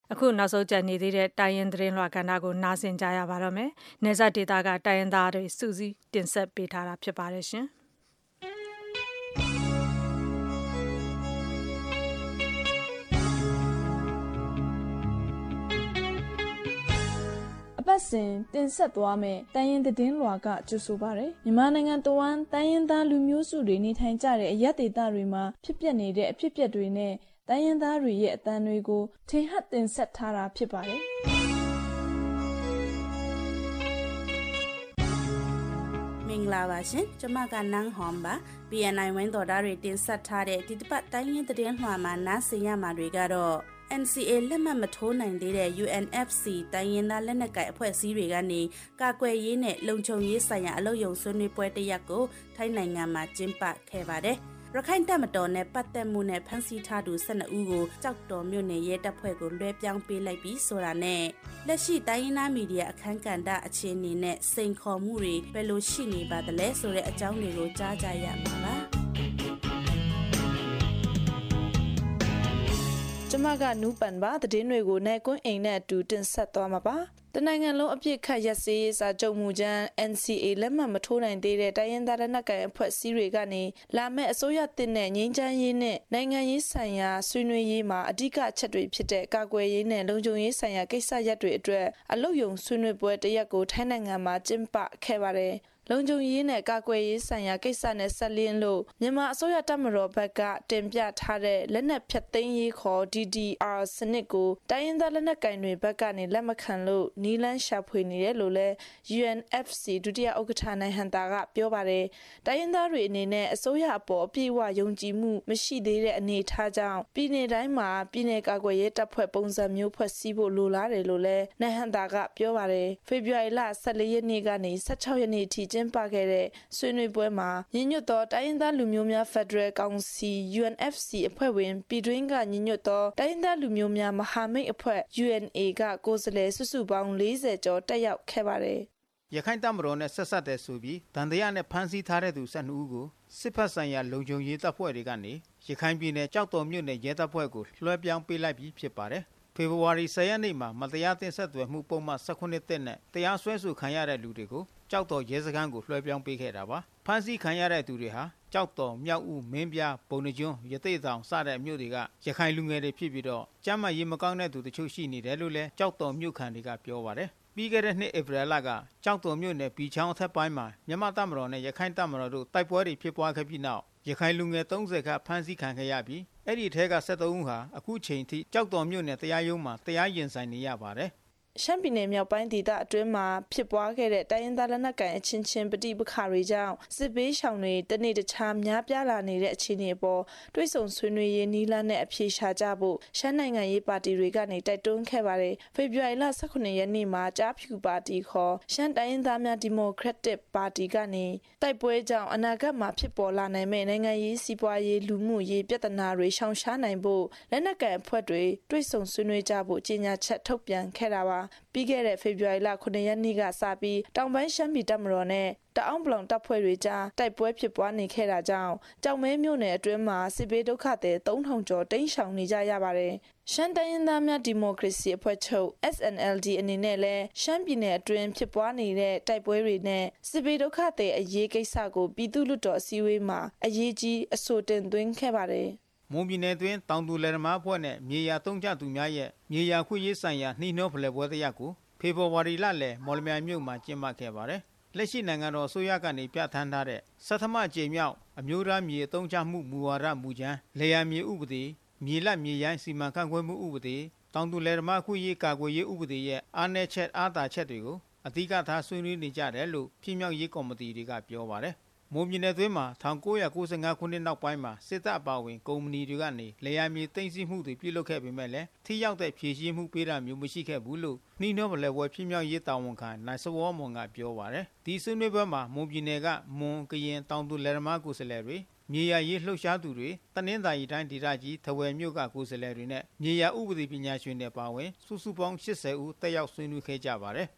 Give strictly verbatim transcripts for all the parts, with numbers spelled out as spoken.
အခုနောက်ဆုံးကျန်နေသေးတဲ့တိုင်းရင်းသတင်းလွှာကဏ္ဍကိုနားဆင်ကြရပါတော့မယ်။နယ်စပ်ဒေသကတိုင်းရင်းသားတွေစုစည်းတင်ဆက်ပေးထားတာဖြစ်ပါတယ်ရှင်။အပတ်စဉ်တင်ဆက်သွားမယ်တိုင်းရင်းသတင်းလွှာကကြိုဆိုပါရယ်မြန်မာနိုင်ငံတဝန်းတိုင်းရင်းသားလူမျိုးစုတွေနေထိုင်ကြတဲ့အရပ်ဒေသတွေမှာဖြစ်ပျက်နေတဲ့အဖြစ်အပျက်တွေနဲ့တိုင်းရင်းသားတွေရဲ့အသံတွေကိုထင်ဟပ်တင်ဆက်ထားတာဖြစ်ပါတယ်မင်္ဂလာပါရှင်ကျွန်မကနန်းဟွန်ပါ ပီ အန် အိုင် ဝင်းတော်သားတွေတင်ဆက်ထားတဲ့ဒီတစ်ပတ်တိုင်းရင်းသတင်းလွှာမှာနားဆင်ရမှာတွေကတော့ အန် စီ အေ လက်မှတ်မထိုးနိုင်သေးတဲ့ ယူ အန် အက်ဖ် စီ တိုင်းရင်းသားလက်နက်ကိုင်အဖွဲ့အစည်းတွေကနေကာကွယ်ရေးနဲ့လုံခြုံရေးဆိုင်ရာအလုပ်ရုံဆွေးနွေးပွဲတစ်ရပ်ကိုထိုင်းနိုင်ငံမှာကျင်းပခဲ့ပါတယ်။ရခိုင်တပ်မတော်နဲ့ပတ်သက်မှုနဲ့ဖမ်းဆီးထားသူ၁၂ဦးကိုကြောက်တော်မြို့နယ်ရဲတပ်ဖွဲ့ကိုလွှဲပြောင်းပေးလိုက်ပြီးဆိုတာနဲ့လက်ရှိတိုင်းရင်းသားမီဒီယာအခမ်းကဏ္ဍအခြေအနေနဲ့စိန်ခေါ်မှုတွေဘယ်လိုရှိနေပါသလဲဆိုတဲ့အကြောင်းတွေကိုကြားကြရမှာပါ။ကျမကနူးပန်ပါသတင်းတွေကိုနိုင်ကွန်းအိမ်နဲ့အတူတင်ဆက်သွားမှာပါတနိုင်ငံလုံးအပြစ်ခတ်ရက်စည်းစာချုပ်မူကြမ်း အန် စီ အေ လက်မှတ်မထိုးနိုင်သေးတဲ့တိုင်းရင်းသားလက်နက်ကိုင်အဖွဲ့အစည်းတွေကနေလာမယ့်အစိုးရတင်တဲ့ငြိမ်းချမ်းရေးနဲ့နိုင်ငံရေးဆိုင်ရာဆွေးနွေးရေးမှာအဓိကအချက်တွေဖြစ်တဲ့ကာကွယ်ရေးနဲ့လုံခြုံရေးဆိုင်ရာကိစ္စရပ်တွေအတွက်အလုပ်ရုံဆွေးနွေးပွဲတစ်ရက်ကိုထိုင်းနိုင်ငံမှာကျင်းပခဲ့ပါတယ်လုံခြုံရေးနဲ့ကာကွယ်ရေးဆိုင်ရာကိစ္စနဲ့ဆက်လျင်းလို့မြန်မာအစိုးရတပ်မတော်ဘက်ကတင်ပြထားတဲ့လက်နက်ဖြတ်သိမ်းရေးခေါ် ဒီ ဒီ အာ စနစ်ကိုတိုင်းရင်းသားလက်နက်ကင်တွေဘက်ကနေလက်မခံလို့နီလန်းရှာဖွေနေတယ်လို့လဲ ယူ အန် အက်ဖ် စီ ဒုတိယဥက္ကဋ္ဌနိုင်ဟန်တာကပြောပါတယ်တိုင်းရင်းသားတွေအနေနဲ့အစိုးရအပေါ်အပြည့်အဝယုံကြည်မှုမရှိသေးတဲ့အနေအထားကြောင့်ပြည်내တိုင်းမှာပြည်내ကာကွယ်ရေးတပ်ဖွဲ့ပုံစံမျိုးဖွဲ့စည်းဖို့လိုလားတယ်လို့လဲနိုင်ဟန်တာကပြောပါတယ်ဖေဖော်ဝါရီလ၁၄ရက်နေ့ကနေ၁၆ရက်နေ့ထိကျင်းပခဲ့တဲ့ဆွေးနွေးပွဲမှာညီညွတ်သောတိုင်းရင်းသားလူမျိုးများဖက်ဒရယ်ကောင်စီ ယူ အန် အက်ဖ် စီ အဖွဲ့ဝင်ပြည်တွင်းကညီညွတ်သောတိုင်းရင်းသားလူမျိုးများမဟာမိတ်အဖွဲ့ ယူ အန် အေ ကကိုယ်စားလှယ်စုစုပေါင်း၄၀ကျော်တက်ရောက်ခဲ့ပါတယ်ရခိုင်တပ်မတော်နဲ့ဆက်ဆက်တဲ့ဆိုပြီးတန်တရားနဲ့ဖမ်းဆီးထားတဲ့သူ၁၂ဦးကိုစစ်ဖက်ဆိုင်ရာလုံခြုံရေးတပ်ဖွဲ့တွေကနေရခိုင်ပြည်နယ်ကြောက်တော်မြို့နယ်ရဲတပ်ဖွဲ့ကိုလွှဲပြောင်းပေးလိုက်ပြီးဖြစ်ပါတယ်ဖေဖော်ဝါရီ၁၀ရက်နေ့မှာမတရားသင်းဆက်သွယ်မှုပုံမှန်၁၉တက်နဲ့တရားစွဲဆိုခံရတဲ့လူတွေကိုကြောက်တော်ရဲစခန်းကိုလွှဲပြောင်းပေးခဲ့တာပါဖမ်းဆီးခံရတဲ့သူတွေဟာကြောက်တော်မြောက်ဦးမင်းပြဘုံနှကျွန်းရသေ့တောင်စတဲ့မြို့တွေကရခိုင်လူငယ်တွေဖြစ်ပြီးတော့ကျမ်းမာရေးမကောင်းတဲ့သူတချို့ရှိနေတယ်လို့လည်းကြောက်တော်မြို့ခံတွေကပြောပါတယ်ပြီးခဲ့တဲ့နှစ်ဧပြီလကကြောက်တော်မြို့နယ်ဘီချောင်းအထက်ပိုင်းမှာမြန်မာတပ်မတော်နဲ့ရခိုင်တပ်မတော်တို့တိုက်ပွဲတွေဖြစ်ပွားခဲ့ပြီးနောက်ရခိုင်လူငယ်၃၀ခန့်ဖမ်းဆီးခံခဲ့ရပြီးအဲ့ဒီထဲက၁၃ဦးဟာအခုချိန်ထိကြောက်တော်မြို့နယ်တရားရုံးမှာတရားရင်ဆိုင်နေရပါတယ်ရှမ်းပြည်နယ်မြောက်ပိုင်းဒေသအတွင်းမှာဖြစ်ပွားခဲ့တဲ့တိုင်းရင်းသားလက်နက်ကိုင်အချင်းချင်းပဋိပက္ခတွေကြောင့်စစ်ဘေးရှောင်တွေတနေ့တခြားများပြားလာနေတဲ့အခြေအနေပေါ်တွိတ်ဆုံဆွေးနွေးရေးနီလာနဲ့အပြေရှားကြဖို့ရှမ်းနိုင်ငံရေးပါတီတွေကနေတိုက်တွန်းခဲ့ပါတယ်ဖေဖော်ဝါရီလ၁၉ရက်နေ့မှာကြားဖြူပါတီခေါ်ရှမ်းတိုင်းရင်းသားများဒီမိုကရက်တစ်ပါတီကနေတိုက်ပွဲကြောင့်အနာဂတ်မှာဖြစ်ပေါ်လာနိုင်မယ့်နိုင်ငံရေးစီးပွားရေးလူမှုရေးပြဿနာတွေရှောင်ရှားနိုင်ဖို့လက်နက်ကိုင်အဖွဲ့တွေတွိတ်ဆုံဆွေးနွေးကြဖို့ကြေညာချက်ထုတ်ပြန်ခဲ့တာပါပြီးခဲ့တဲ့ဖေဖော်ဝါရီလခုနှစ်ရက်နေ့ကစပြီးတောင်ပိုင်းရှမ်းပြည်တပ်မတော်နဲ့တအောင်းပလောင်တပ်ဖွဲ့တွေကြားတိုက်ပွဲဖြစ်ပွားနေခဲ့တာကြောင့်ကြောင်မဲမြို့နယ်အတွင်းမှာစစ်ဘေးဒုက္ခသည်သုံးထောင်ကျော်တိမ်းရှောင်နေကြရပါတယ်။ရှမ်းတိုင်းရင်းသားများဒီမိုကရေစီအဖွဲ့ချုပ် အက်စ် အန် အယ် ဒီ အနေနဲ့လည်းရှမ်းပြည်နယ်အတွင်းဖြစ်ပွားနေတဲ့တိုက်ပွဲတွေနဲ့စစ်ဘေးဒုက္ခသည်အရေးကိစ္စကိုပြည်သူ့လွှတ်တော်အစည်းအဝေးမှာအရေးကြီးအဆိုတင်သွင်းခဲ့ပါတယ်။မွန်ပြည်နယ်တွင်တောင်သူလယ်သမားအဖွဲ့နဲ့မြေယာသုံးကြသူများရဲ့မြေယာခွင့်ရေးဆိုင်ရာနှီးနှောဖလှယ်ပွဲတရားကိုဖေဖော်ဝါရီလလယ်မော်လမြိုင်မြို့မှာကျင်းပခဲ့ပါတယ်။လက်ရှိနိုင်ငံတော်အစိုးရကနေပြဋ္ဌာန်းထားတဲ့ဆဌမအကြိမ်မြောက်အမျိုးသားမြေအသုံးချမှုမူဝါဒမူကြမ်းလယ်ယာမြေဥပဒေမြေလမြေရိုင်းစီမံခန့်ခွဲမှုဥပဒေတောင်သူလယ်သမားခွင့်ရေးကာကွယ်ရေးဥပဒေရဲ့အားနည်းချက်အားသာချက်တွေကိုအဓိကထားဆွေးနွေးနေကြတယ်လို့ပြည်မြောက်ရေးကော်မတီတွေကပြောပါတယ်။မွန်ပြည်နယ်တွင်းမှာ၁၉၉၅ခုနှစ်နောက်ပိုင်းမှာစစ်တပ်အပါအဝင်ကုမ္ပဏီတွေကနေလယ်ယာမြေသိမ်းဆည်းမှုတွေပြုလုပ်ခဲ့ပေမဲ့လည်းထိရောက်တဲ့ဖြေရှင်းမှုပေးတာမျိုးမရှိခဲ့ဘူးလို့နှီးနှောဖလှယ်ပွဲပြည်မြောက်ရေးတာဝန်ခံနိုင်စဝေါမွန်ကပြောပါတယ်။ဒီဆွေးနွေးပွဲမှာမွန်ပြည်နယ်ကမွန်ကရင်တောင်သူလယ်သမားကိုယ်စားလှယ်တွေမြေယာရေးလှုပ်ရှားသူတွေတနင်္သာရီတိုင်းဒေသကြီးထဝယ်မြို့ကကိုယ်စားလှယ်တွေနဲ့မြေယာဥပဒေပညာရှင်တွေပါဝင်စုစုပေါင်း၈၀ဦးတက်ရောက်ဆွေးနွေးခဲ့ကြပါတယ်။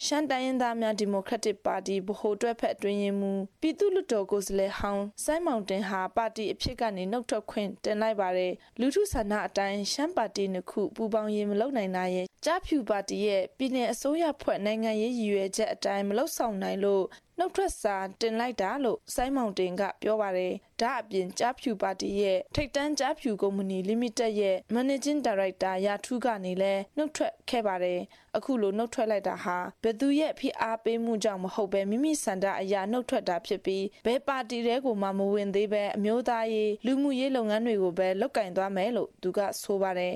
ရှမ်းတိုင်းရင်းသားများဒီမိုကရက်တစ်ပါတီဗဟိုတွဲဖက်အတွင်းရေးမှူးပြည်သူ့လွှတ်တော်ကိုယ်စားလှယ်ဟောင်းစိုင်းမောင်တင်ဟာပါတီအဖြစ်ကနေနှုတ်ထွက်ခွင့်တင်လိုက်ပါတယ်လူထုဆန္ဒအတိုင်းရှမ်းပါတီနှစ်ခုပူးပေါင်းရေးမလုပ်နိုင်တာရဲ့ကြားဖြူပါတီရဲ့ပြည်내အစိုးရဖွဲ့နိုင်ငံရေးရည်ရွယ်ချက်အတိုင်းမလုပ်ဆောင်နိုင်လို့နှုတ်ထွက်စာတင်လိုက်တာလို့စိုင်းမောင်တင်ကပြောပါတယ်ဒါအပြင်ကြားဖြူပါတီရဲ့ထိပ်တန်းကြားဖြူကုမ္ပဏီ Limited ရဲ့ Managing Director ရာထူးကနေလည်းနှုတ်ထွက်ခဲ့ပါတယ်အခုလိုနှုတ်ထွက်လိုက်တာဟာဘယ်သူရဲ့ဖိအားပေးမှုကြောင့်မဟုတ်ပဲမိမိစံတအရာနှုတ်ထွက်တာဖြစ်ပြီးဘယ်ပါတီတွေကိုမှမဝင်သေးပဲအမျိုးသားရေးလူမှုရေးလုပ်ငန်းတွေကိုပဲလုပ်ကင်သွားမယ်လို့သူကဆိုပါတယ်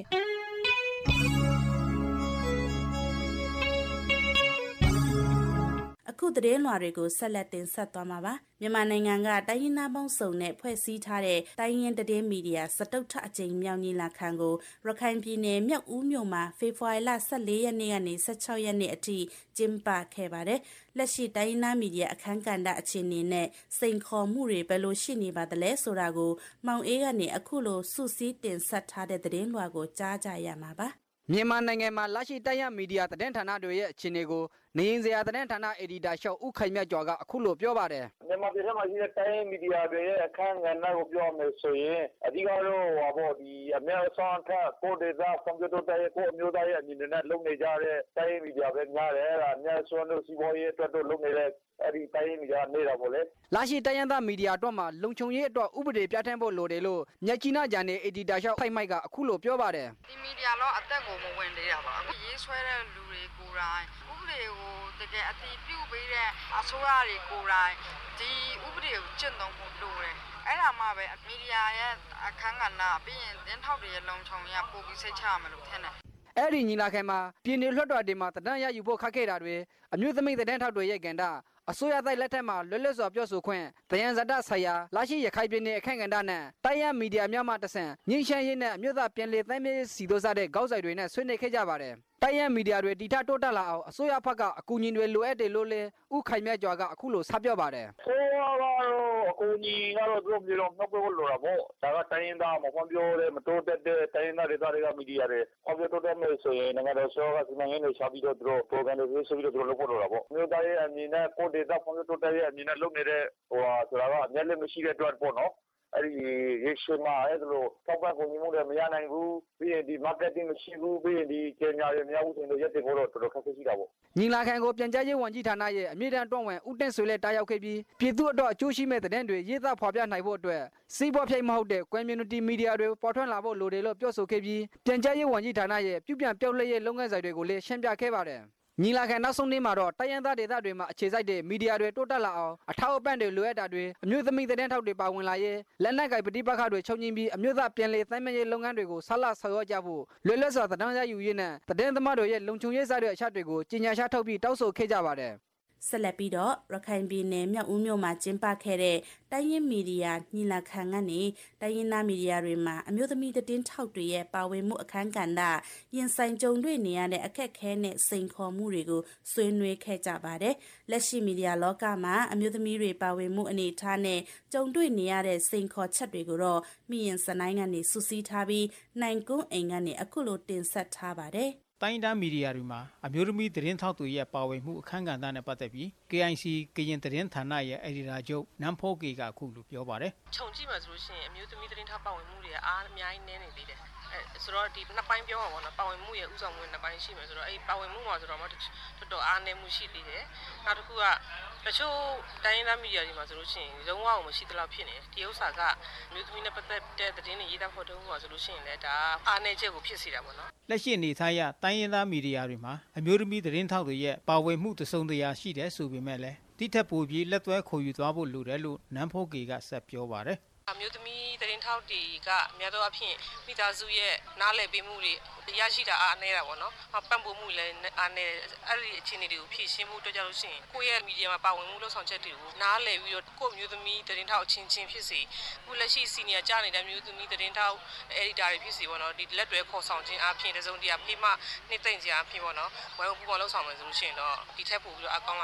အခုသတင်းလွှာတွေကိုဆက်လက်တင်ဆက်သွားမှာပါမြန်မာနိုင်ငံကတိုင်းရင်းသားပေါင်းစုံနဲ့ဖွဲ့စည်းထားတဲ့တိုင်းရင်းသတင်းမီဒီယာစတုတ္ထအကြိမ်မြောက်ညီလာခံကိုရခိုင်ပြည်နယ်မြောက်ဦးမြို့မှာဖေဖော်ဝါရီလ၁၄ရက်နေ့ကနေ၁၆ရက်နေ့အထိကျင်းပခဲ့ပါတယ်လက်ရှိတိုင်းရင်းသားမီဒီယာအခမ်းကဏ္ဍအခြေအနေနဲ့စိန်ခေါ်မှုတွေဘယ်လိုရှိနေပါသလဲဆိုတာကိုမောင်အေးကနေအခုလိုစုစည်းတင်ဆက်ထားတဲ့သတင်းလွှာကိုကြားကြရမှာပါမြန်မာနိုင်ငံမှာလက်ရှိတိုင်းရင်းမီဒီယာသတင်းဌာနတွေရဲ့အခြေအနေကိုနေရင်စရာသတင်းဌာနအယ်ဒီတာရှော့ဦးခိုင်မြတ်ကျော်ကအခုလိုပြောပါတယ်မြန်မာပြည်ထဲမှာရှိတဲ့တိုင်းရင်းမီဒီယာတွေရဲ့အခမ်းကဏ္ဍကိုပြောမယ်ဆိုရင်အဓိကတော့ဟောပေါ့ဒီအများဆုံးထက်ကိုဒေတာကွန်ပျူတာရဲ့ကိုအမျိုးသားရဲ့အမြင်နဲ့လုပ်နေကြတဲ့တိုင်းရင်းမီဒီယာပဲများတယ်အဲ့ဒါအများဆုံးလို့စီးပွားရေးအတွက်တော့လုပ်နေတဲ့အဲ့ဒီတိုင်းရင်းမီဒီယာနေတာပေါ့လေလက်ရှိတိုင်းရင်းသားမီဒီယာအတွက်မှာလုံခြုံရေးအတွက်ဥပဒေပြဋ္ဌာန်းဖို့လိုတယ်လို့မြက်ကြီးနားဂျာနယ်အယ်ဒီတာရှော့ခိုင်မိုက်ကအခုလိုပြောပါတယ်ဒီမီဒီယာတော့အသက်ကိုမဝင်သေးတာပါအခုရေးဆွဲတဲ့လူတွေကိုယ်တိုင်ဥပဒေကိုတကယ်အသိပြုပေးတဲ့အစိုးရတွေကိုယ်တိုင်ဒီဥပဒေကိုကျင့်သုံးဖို့လိုတယ်အဲ့ဒါမှပဲမီဒီယာရဲ့အခမ်းကဏ္ဍပြီးရင်တင်းထောက်တွေရဲ့လုံခြုံရေးပို့ပြီးစိတ်ချရမယ်လို့ထင်တယ်အဲ့ဒီညီလာခံမှာပြည်내လွှတ်တော်တွေမှာတဒန်းရယူဖို့ခက်ခဲ့တာတွေအမျိုးသမီးသတင်းထောက်တွေရဲ့ကဏ္ဍအစိုးရတိုက်လက်ထက်မှာလွတ်လပ်စွာပြောဆိုခွင့်တယံဇာတဆိုင်ရာလာရှိရခိုင်ပြည်နယ်အခန့်ကဏ္ဍနဲ့တိုင်းရင်းမီဒီယာများမှတဆင့်ငြိမ်းချမ်းရေးနဲ့အမျိုးသားပြည်လည်သမ်းမြေစီတို့စားတဲ့ခေါင်းဆောင်တွေနဲ့ဆွေးနွေးခဲ့ကြပါတယ်တိုင်းရင်းမီဒီယာတွေတီထတိုးတက်လာအောင်အစိုးရဘက်ကအကူအညီတွေလိုအပ်တယ်လို့လည်းဥခိုင်မြတ်ကျော်ကအခုလိုဆက်ပြောပါတယ်ဆိုတော့အကူအညီကတော့သူတို့မျိုးတော့နှုတ်ဖို့လိုတာပေါ့ဒါကတိုင်းရင်းသားမဖွံ့ဖြိုးတဲ့မတိုးတက်တဲ့တိုင်းရင်းသားဒေသတွေကမီဒီယာတွေဖွံ့ဖြိုးတိုးတက်မယ်ဆိုရင်နိုင်ငံတော်ဆိုကစီမံကိန်းတွေချပြီးတော့သူတို့ program တွေဆွဲပြီးတော့သူတို့လုပ်ဖို့လိုတာပေါ့မြို့သားရဲ့အမြင်နဲ့ကိုဒေသဖွံ့ဖြိုးတိုးတက်ရဲ့အမြင်နဲ့လုပ်နေတဲ့ဟိုဟာဆိုတာကအများလည်းမရှိတဲ့အတွက်ပေါ့နော်အဲ့ဒီရေရှည်မှာအဲ့လိုတောက်ပံ့ကုန်မှုတွေမရနိုင်ဘူးပြီးရင်ဒီ marketing မရှိဘူးပြီးရင်ဒီကြေညာတွေမရဘူးဆိုရင်ရက်တင်ဖို့တော့တော်တော်ခက်ခဲရှိတာပေါ့ညီလာခံကိုပြန်ကြားရေးဝန်ကြီးဌာနရဲ့အမြင့်တန်းတွန်းဝင်ဦးတင့်ဆွေလည်းတားရောက်ခဲ့ပြီးပြည်သူ့အတွက်အကျိုးရှိမဲ့တဲ့တွေရေးသားဖော်ပြနိုင်ဖို့အတွက်စီးပွားဖြစ်မဟုတ်တဲ့ community media တွေပေါ်ထွက်လာဖို့လိုတယ်လို့ပြောဆိုခဲ့ပြီးပြန်ကြားရေးဝန်ကြီးဌာနရဲ့ပြုပြန်ပြောင်းလဲရေးလုပ်ငန်းဆိုင်တွေကိုလည်းရှင်းပြခဲ့ပါတယ်ညီလာခံနောက်ဆုံးနေ့မှာတော့တိုင်းရင်းသားဒေသတွေမှာအခြေစိုက်တဲ့မီဒီယာတွေတိုးတက်လာအောင်အထောက်အပံ့တွေလိုအပ်တာတွေအမျိုးသမီးသတင်းထောက်တွေပါဝင်လာရေးလက်နက်ကိုင်ပဋိပက္ခတွေချုပ်ငြိမ်းပြီးအမျိုးသားပြည်လည်သမ်းမြရေးလုပ်ငန်းတွေကိုဆက်လက်ဆောင်ရွက်ကြဖို့လွတ်လပ်စွာသတင်းရယူရေးနဲ့သတင်းသမားတွေရဲ့လုံခြုံရေးစားတဲ့အချက်တွေကိုကြေညာချက်ထုတ်ပြီးတောက်ဆိုခဲ့ကြပါတယ်ဆက်လက်ပြီးတော့ရခိုင်ပြည်နယ်မြောက်ဦးမြို့မှာကျင်းပခဲ့တဲ့တိုင်းရင်းမီဒီယာညီလာခံကနေတိုင်းရင်းသားမီဒီယာတွေမှာအမျိုးသမီးသတင်းထောက်တွေရဲ့ပါဝင်မှုအခမ်းကဏ္ဍရင်ဆိုင်ကြုံတွေ့နေရတဲ့အခက်အခဲနဲ့စိန်ခေါ်မှုတွေကိုဆွေးနွေးခဲ့ကြပါတယ်။လက်ရှိမီဒီယာလောကမှာအမျိုးသမီးတွေပါဝင်မှုအနေအထားနဲ့ကြုံတွေ့နေရတဲ့စိန်ခေါ်ချက်တွေကိုတော့မိရင်စနိုင်းကနေစုစည်းထားပြီးနိုင်ကွန်းအိမ်ကနေအခုလိုတင်ဆက်ထားပါတယ်။တိုင်းဒေသမီဒီယာတွေမှာအမျိုးသမီးသတင်းထောက်တွေရဲ့ပါဝင်မှုအခမ်းကဏ္ဍနဲ့ပတ်သက်ပြီး K I C ကရင်သတင်းဌာနရဲ့အယ်ဒီတာချုပ်နမ်ဖိုးကေကအခုလိုပြောပါတယ်။ခြုံကြည့်မှဆိုလို့ရှိရင်အမျိုးသမီးသတင်းထောက်ပါဝင်မှုတွေအားအများကြီးနည်းနေသေးတယ်။အဲဆိုတော့ဒီနှစ်ပိုင်းပြောပါဘောနော်ပါဝင်မှုရဲ့ဥဆောင်မှုနှစ်ပိုင်းရှိမယ်ဆိုတော့အဲဒီပါဝင်မှုမှာဆိုတော့မှတော်တော်အားနည်းမှုရှိသေးတယ်။နောက်တစ်ခုကတချို့တိုင်းရင်းသားမီဒီယာတွေမှာဆိုလို့ရှိရင်လုံးဝမရှိသလောက်ဖြစ်နေတယ်။ဒီဥစ္စာကအမျိုးသမီးနဲ့ပတ်သက်တဲ့သတင်းတွေရေးသားဖော်ထုတ်မှုမှာဆိုလို့ရှိရင်လည်းဒါအားနည်းချက်ကိုဖြစ်စေတာပေါ့နော်။လက်ရှိအနေထားအရတိုင်းရင်းသားမီဒီယာတွေမှာအမျိုးသမီးသတင်းထောက်တွေရဲ့ပါဝင်မှုတစုံတရာရှိတယ်ဆိုပေမဲ့လည်းတိထက်ပိုပြီးလက်သွဲခေါ်ယူသွားဖို့လိုတယ်လို့နမ်ဖိုးကေကဆက်ပြောပါတယ်အမျိုးသမီးသတင်းထောက်တွေကအများသောအားဖြင့်မိသားစုရဲ့နားလည်ပေးမှုတွေရရှိတာအားနည်းတာပေါ့နော်ပံ့ပိုးမှုလည်းအားနည်းအဲ့ဒီအခြေအနေတွေကိုဖြည့်ရှင်းမှုတွေ့ကြလို့ရှိရင်ကိုယ့်ရဲ့မီဒီယာမှာပါဝင်မှုလှုပ်ဆောင်ချက်တွေကိုနားလည်ပြီးတော့ကိုယ့်မျိုးသမီးသတင်းထောက်အချင်းချင်းဖြစ်စေခုလက်ရှိစီနီယာကြားနေတဲ့မျိုးသမီးသတင်းထောက်အယ်ဒီတာတွေဖြစ်စေပေါ့နော်ဒီလက်တွဲခေါ်ဆောင်ခြင်းအပြင်တစုံတရာဖိမနှိမ့်သိမ့်ခြင်းအပြင်ပေါ့နော်ဝယ်ဖို့ပူပေါင်းလှုပ်ဆောင်မယ်ဆိုလို့ရှိရင်တော့ဒီထက်ပိုပြီးတော့အကောင်းလာနိုင်တယ်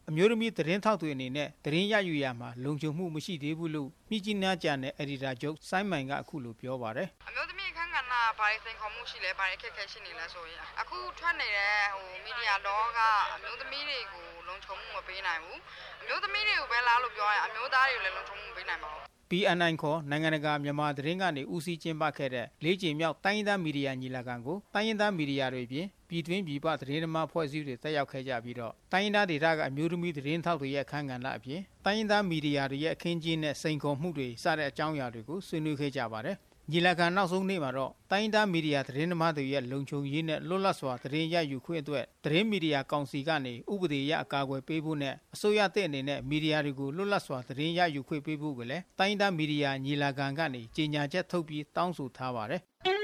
အမျိုးသမီးသတင်းထောက်တွေအနေနဲ့သတင်းရယူရမှာလုံခြုံမှုမရှိသေးဘူးလို့မြစ်ကြီးနားကျန်တဲ့အက်ဒီတာချုပ်ဆိုင်းမိုင်ကအခုလိုပြောပါတယ်အမျိုးသမီးအခန်းကဏ္ဍဘာတွေစိန်ခေါ်မှုရှိလဲဘာတွေအခက်အခဲရှိနေလဲဆိုရင်အခုထွက်နေတဲ့ဟိုမီဒီယာလောကအမျိုးသမီးတွေကိုလုံခြုံမှုမပေးနိုင်ဘူးအမျိုးသမီးတွေကိုပဲလားလို့ပြောရင်အမျိုးသားတွေကိုလည်းလုံခြုံမှုပေးနိုင်ပါဘူးပီ အန် အိုင် ခေါ်နိုင်ငံတကာမြန်မာသတင်းကနေဦးစီးကျင်းပခဲ့တဲ့လေးကြိမ်မြောက်တိုင်းရင်းသားမီဒီယာညီလာခံကိုတိုင်းရင်းသားမီဒီယာတွေပြင်ပြည်တွင်းပြည်ပသတင်းသမားဖွဲ့စည်းတွေတက်ရောက်ခဲ့ကြပြီးတော့တိုင်းရင်းသားဒေသကအမျိုးသမီးသတင်းထောက်တွေရဲ့အခမ်းကဏ္ဍအပြင်တိုင်းရင်းသားမီဒီယာတွေရဲ့အခင်းကျင်းတဲ့စိန်ခေါ်မှုတွေစတဲ့အကြောင်းအရာတွေကိုဆွေးနွေးခဲ့ကြပါတယ်ညီလာခံနောက်ဆုံးနေ့မှာတော့တိုင်းဒေသမီဒီယာသတင်းသမားတွေရဲ့လုံခြုံရေးနဲ့လွတ်လပ်စွာသတင်းရယူခွင့်အတွက်သတင်းမီဒီယာကောင်စီကနေဥပဒေအရအကာအကွယ်ပေးဖို့နဲ့အစိုးရတဲ့အနေနဲ့မီဒီယာတွေကိုလွတ်လပ်စွာသတင်းရယူခွင့်ပေးဖို့ကိုလည်းတိုင်းဒေသမီဒီယာညီလာခံကနေကြေညာချက်ထုတ်ပြီးတောင်းဆိုထားပါတယ်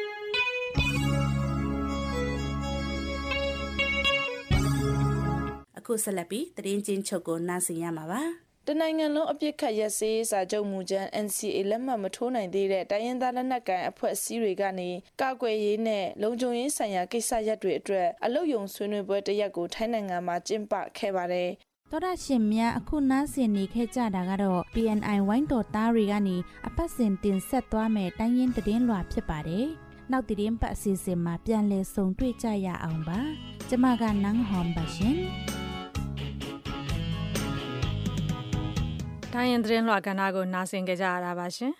အခုဆက်လက်ပြီးသတင်းချင်းချုပ်ကိုနားဆင်ရမှာပါတနိုင်ငံလုံးအပြစ်ခတ်ရက်စေးစာချုပ်မူကြမ်း N C A လက်မှတ်မထိုးနိုင်သေးတဲ့တိုင်းရင်းသားလက်နက်ကိုင်အဖွဲ့အစည်းတွေကနေကာကွယ်ရေးနဲ့လုံခြုံရေးဆိုင်ရာကိစ္စရပ်တွေအတွက်အလုပ်ယုံဆွေးနွေးပွဲတစ်ရက်ကိုထိုင်းနိုင်ငံမှာကျင်းပခဲ့ပါတယ်တော်ရရှင်များအခုနားဆင်နေခဲ့ကြတာကတော့ P N I ဝိုင်းတော်သားတွေကနေအပတ်စဉ်တင်ဆက်သွားမယ်တိုင်းရင်းသတင်းလွှာဖြစ်ပါတယ်နောက်သတင်းပတ်အစီအစဉ်မှာပြန်လည်ဆုံတွေ့ကြရအောင်ပါကျမကနန်းဟောင်ပါရှင်တိုင်းရင်းသတင်းလွှာကဏ္ဍကိုနားဆင်ကြကြရတာပါရှင်